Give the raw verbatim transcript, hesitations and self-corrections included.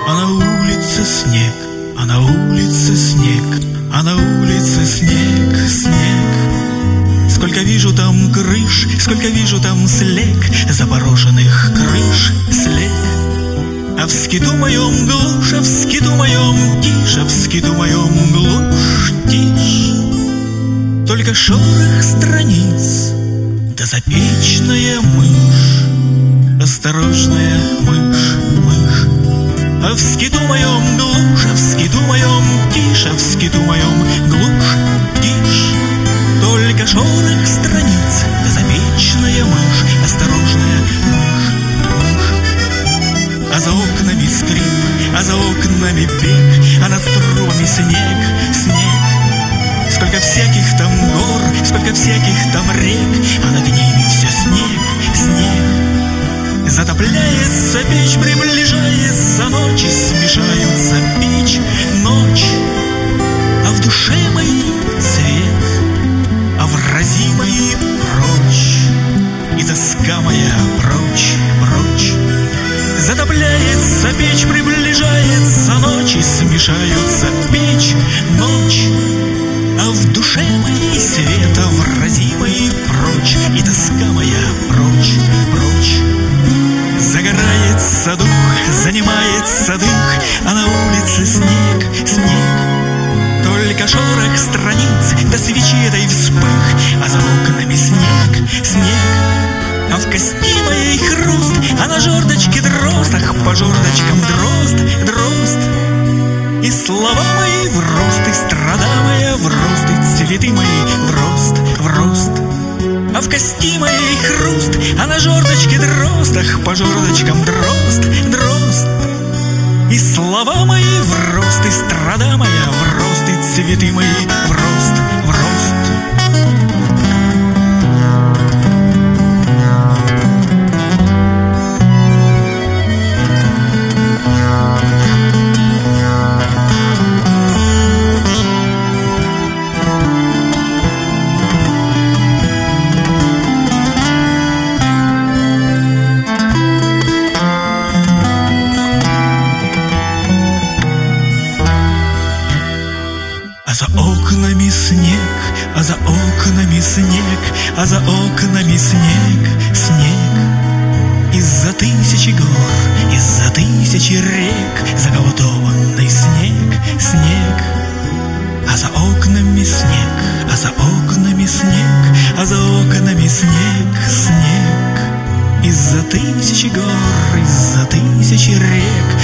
а на улице снег, а на улице снег, а на улице снег, снег. Сколько вижу там крыш, сколько вижу там слег, запороженных крыш след. А в скиту моем глушь, а в скиту моем тишь, а в скиту моем глушь, тишь. Только шорох страниц, да запечная мышь, осторожная мышь, мышь. А в скиту моем глушь, а в скиту моем тишь, а в скиту моем глушь, тишь. Только шорох страниц, да запечная мышь, осторожная мышь, мышь. А за окнами скрип, а за окнами бег, а над трубами снег, снег. Сколько всяких там гор, сколько всяких там рек, а над ними все снег, снег. Затопляется печь, приближается ночь, и смешаются печь, ночь. А в душе моей свет, а в рази моей прочь, и тоска моя прочь, прочь. Затопляется печь, приближается ночь, и смешаются печь, ночь. А в душе моей света, в рази моей прочь, и тоска моя прочь, прочь. Загорается дух, занимается дых, а на улице снег, снег. Только шорох страниц, да свечи этой вспых, а за окнами снег, снег. А в кости моей хруст, а на жердочке дрозд, ах, по жердочкам дрозд, дрозд. И слова мои в рост, и страда моя в рост, и цветы мои в рост, в рост. А в кости моей хруст, а на жердочке дрозд, ах, по жердочкам дрозд, дрозд. И слова мои в рост, и страда моя в рост, и цветы мои в рост, в рост. А за окнами снег, а за окнами снег, а за окнами снег, снег. Из-за тысячи гор, из-за тысячи рек заколдованный снег, снег. А за окнами снег, а за окнами снег, а за окнами снег, снег. Из-за тысячи гор, из-за тысячи рек